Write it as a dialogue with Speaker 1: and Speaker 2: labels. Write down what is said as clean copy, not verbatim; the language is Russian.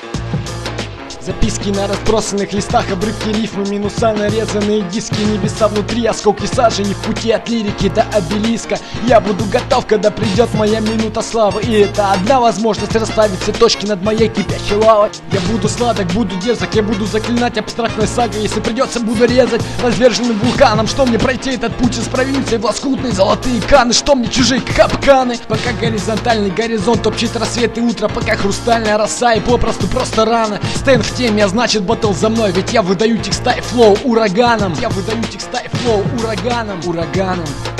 Speaker 1: Записки на разбросанных листах, обрывки рифмы, минуса, нарезанные диски, небеса внутри, осколки сажени в пути от лирики до обелиска. Я буду готов, когда придет моя минута славы, и это одна возможность расставить все точки над моей кипящей лавой. Я буду сладок, буду дерзок, я буду заклинать абстрактной сагой. Если придется, буду резать разверженным вулканом. Что мне пройти этот путь из провинции в лоскутные золотые каны? Что мне чужие капканы? Пока горизонтальный горизонт топчет рассвет и утро, пока хрустальная роса и попросту просто рано. Стэн в теме, а значит батл за мной, ведь я выдаю текста и флоу ураганом. Я выдаю текста и флоу ураганом.